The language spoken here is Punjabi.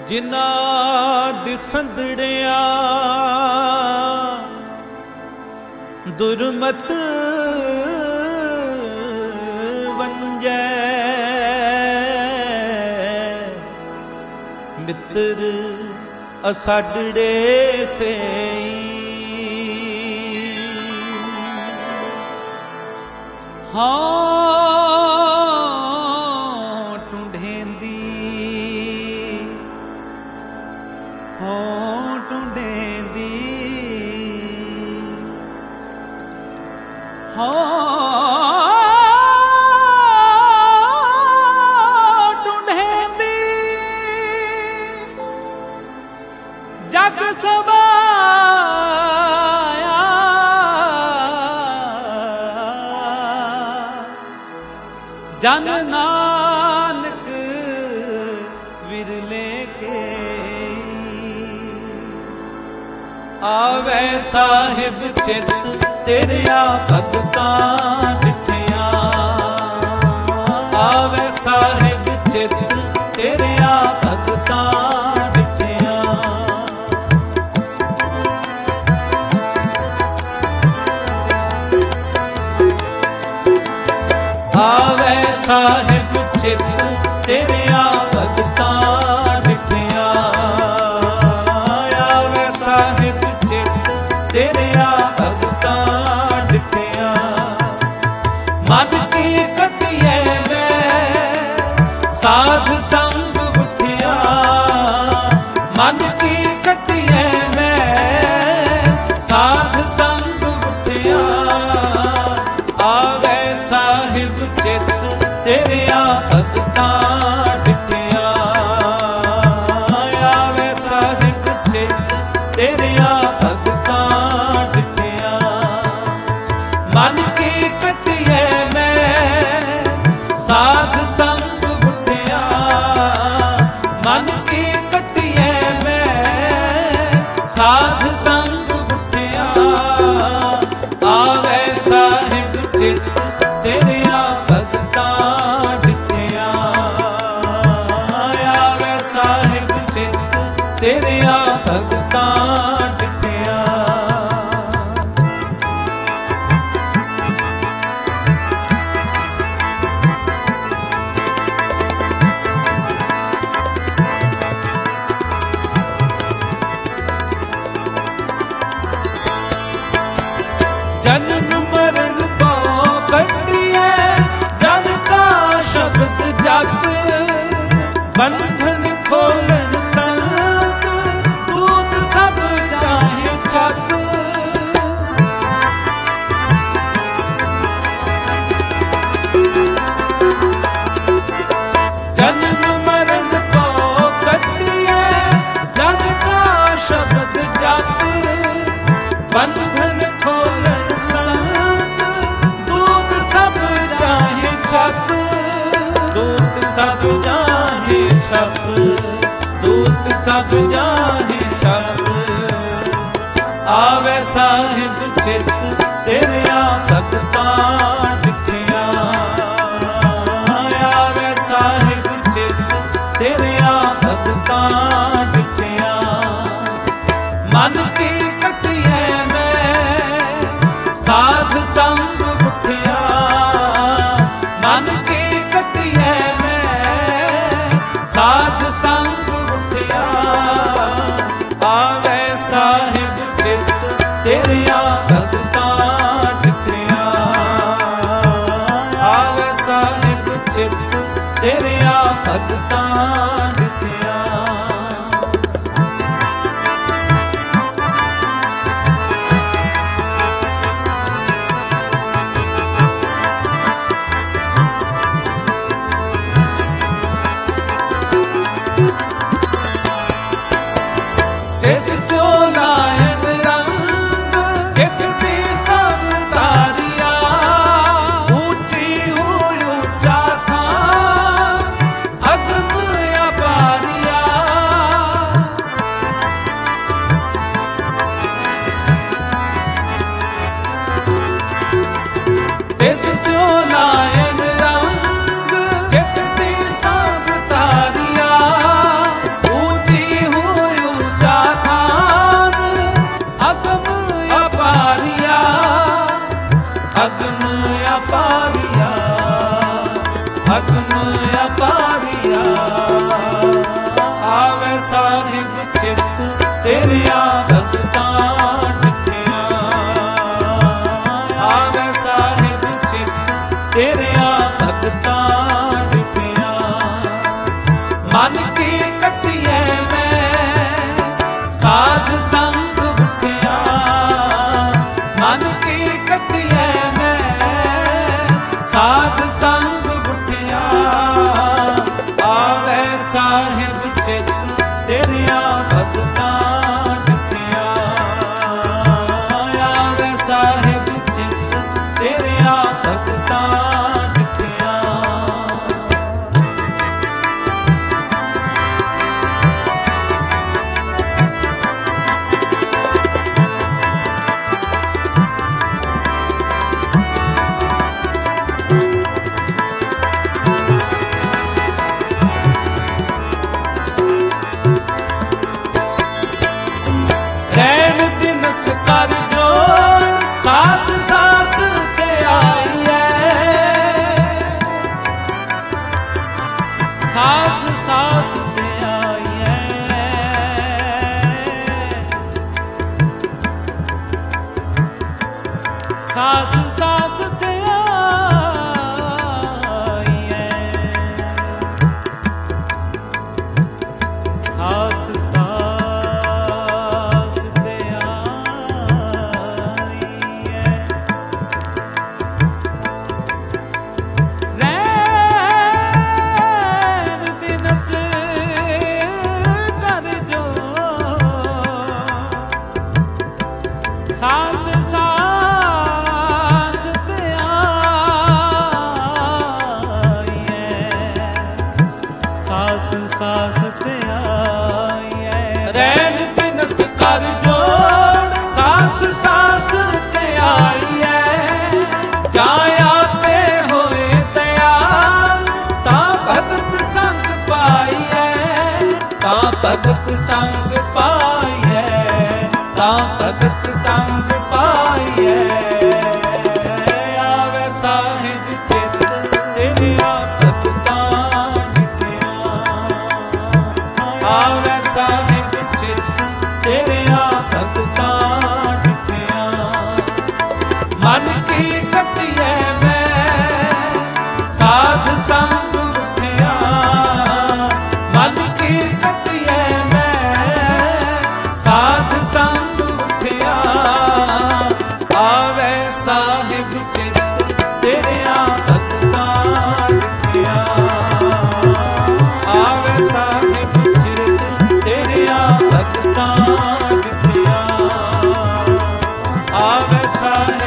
ਜਿਨ੍ਹਾਂ ਦਿਸੰਦੜਿਆ ਦੁਰਮਤ ਵੰਜੈ ਮਿੱਤਰ ਅਸਾਡੜੇ ਸੇਈ ਹਾਂ ਟੁੰਡੇਂਦੀ ਹਾਂ ਟੁੰਡੇਂਦੀ ਹਾਂ ਟੁੰਡੇਂਦੀ ਜਗ ਸਵਾਇਆ ਜਨ ਨਾਨਕ ਵਿਰਲੇ ਕੇ ਆਵੇ ਸਾਹਿਬ ਚਿਤ ਤੇਰਿਆ ਭਗਤਾਂ ਡਿਠਿਆ ਆਵੇ ਸਾਹਿਬ ਚਿਤ ਤੇਰਿਆ ਭਗਤਾਂ ਡਿਠਿਆ ਆਵੇ ਸਾਹਿਬ ਚਿਤ ਤੇਰਿਆ ਭਗਤਾਂ ਡਿਠਿਆ ਆਵੇ ਸਾਹਿਬ ਚਿਤ ਤੇਰਿਆ ਭਗਤਾਂ ਡਿਠਿਆ ਮਨ ਕੀ ਕੱਟਿਐ ਮੈਂ ਸਾਧ ਸੰਗ ਉਠਿਆ ਮਨ ਕੀ ਕੱਟਿਐ ਮੈਂ ਸਾਧ ਸੰਗ ਉਠਿਆ ਆਵੇ ਸਾਹਿਬ ਚਿਤ ਤੇਰਿਆ ਭਗਤਾਂ ਡਿਠਿਆ ਆਵੇ ਸਾਹਿਬ ਚਿਤ ਤੇਰਿਆ ਭਗਤਾਂ ਡਿਠਿਆ ਮਨ ਕੀ ਕੱਟਿਐ ਮੈਂ ਸਾਧ ਸੰਗ ਉਠਿਆ ਮਨ ਕੀ ਕੱਟਿਐ ਮੈਂ ਸਾਧ ਸੰਗ ਉਠਿਆ ਆਵੇ ਸਾਹਿਬ ਚਿਤ ਤੇਰਿਆ ਭਗਤਾਂ ਡਿਠਿਆ ਆਵੇ ਸਾਹਿਬ ਚਿਤ ਤੇਰਿਆ ਭਗਤਾਂ ਡਿਠਿਆ ਜਨਮ ਮਰਨ ਪਾਉ ਕੱਟਿਐ ਜਨ ਕਾ ਸ਼ਬਦ ਜਪ ਬੰਧਨ ਖੋਲਣ ਸੰਤ ਦੂਤ ਸਭ ਜਾਹੇ ਛਪ ਜਨਮ ਮਰਨ ਪਾਉ ਕੱਟਿਐ ਜਨ ਕਾ ਸ਼ਬਦ ਜਪ ਬੰਧਨ ਖੋਲਣ ਸੰਤ ਦੂਤ ਸਭ ਜਾਹੇ ਛਪ ਦੂਤ ਸਭ ਜਾਹੇ ਛਪ ਦੂਤ ਸਭ ਜਾਹੇ ਛਪ ਆਵੇ ਸਾਹਿਬ ਚਿਤ ਤੇਰਿਆ ਭਗਤਾਂ ਡਿਠਿਆ ਆਵੇ ਸਾਹਿਬ ਚਿਤ ਤੇਰਿਆ ਭਗਤਾਂ ਡਿਠਿਆ ਮਨ ਕੀ ਕੱਟਿਐ ਮੈਂ ਸਾਧ ਸੰਗ ਉਠਿਆ ਮਨ ਕੀ ਕੱਟਿਐ ਮੈਂ ਸਾਧ ਸੰਗ ਉਠਿਆ ਆਵੇ ਸਾਹਿਬ ਚਿਤ ਤੇਰਿਆ ਭਗਤਾਂ ਡਿਠਿਆ ਆਵੇ ਸਾਹਿਬ ਚਿਤ ਤੇਰਿਆ ਭਗਤਾਂ ਡਿਠਿਆ ਕਿਸ ਸੋ ਲਾਇਨ ਰੰਗ ਕਿਸ ਦੀ ਸਭ ਤਾਰਿਆ ਉੱਚੀ ਹੋਇ ਉੱਚਾ ਥਾਂ ਅਗਮ ਅਪਾਰਿਆ ਕਿਸ ਸੋ ਲਾਇਨ ਰੰਗ ਕਿਸ ਦੀ ਸਭ ਤਾਰਿਆ ਉੱਚੀ ਹਕਮ ਅਪਾਰੀਆ ਆਵੇ ਸਾਹਿਬ ਚਿੱਤ ਤੇਰਿਆ ਭਗਤਾਂ ਡਿਠਿਆ ਆਵੇ ਸਾਹਿਬ ਚਿੱਤ ਤੇਰਿਆ ਭਗਤਾਂ ਡਿਠਿਆ ਮਨ ਕੀ ਕੱਟਿਐ ਮੈਂ ਸਾਧ ਸੰਗ ਉਠਿਆ ਮਨ ਕੀ ਕੱਟਿਐ ਮੈਂ ਸਾਧ ਸੰਗ ਉਠਿਆ ਆਵੇ ਸਾਹਿਬ ਚਿੱਤ ਤੇਰਿਆ ਭਗਤਾਂ ਡਿਠਿਆ ਆਵੇ ਸਾਹਿਬ ਚਿੱਤ ਤੇਰਿਆ ਭਗਤਾਂ ਡਿਠਿਆ ਰਹਿਣ ਦਿਨਸ ਕਰ ਜੋ ਸਾਸ ਸਾਸ ਤੇ ਆਈਐ ਸਾਸ ਸਾਸ ਤੇ ਆਈਐ ਸਾਸ ਸਾਸ ਤੇ ਆਈਐ ਸਾਸ ਸਾਸ ਤੇ ਆਈਐ ਰਹਿਣ ਦਿਨਸ ਕਰ ਜੋ ਸਾਸ ਸਾਸ ਤੇ ਆਈਐ ਸਾਸ ਸਾਸ ਤੇ ਆਈਐ ਰਹਿਣ ਦਿਨਸ ਕਰ ਜੋੜ ਸਾਸ ਸਾਸ ਤੇ ਆਈਐ ਜਾਂ ਆਪੇ ਹੋਏ ਦਇਆਲ ਤਾਂ ਭਗਤ ਸੰਗ ਪਾਈਐ ਤਾਂ ਭਗਤ ਸੰਗ ਪਾਈਐ ਤਾਂ ਭਗਤ ਸੰਗ ਪਾਈਐ ਆਵੇ ਸਾਹਿਬ ਚਿੱਤ ਤੇਰਿਆ ਭਗਤਾਂ ਡਿਠਿਆ ਆਵੇ ਸਾਹਿਬ ਚਿੱਤ ਤੇਰਿਆ ਭਗਤਾਂ ਡਿਠਿਆ ਮਨ ਕੀ ਕੱਟਿਐ ਮੈਂ ਸਾਧ ਸੰਗ ਉਠਿਆ ਮਨ ਕੀ ਕੱਟਿਐ ਮੈਂ ਸਾਧ ਸੰਗ ਉਠਿਆ ਆਵੇ ਸਾਹਿਬ ਚਿੱਤ ਤੇਰਿਆ ਭਗਤਾਂ ਡਿਠਿਆ ਆਵੇ ਸਾਹਿਬ ਚਿੱਤ ਤੇਰਿਆ ਭਗਤਾਂ ਡਿਠਿਆ ਆਵੇ ਸਾਹਿਬ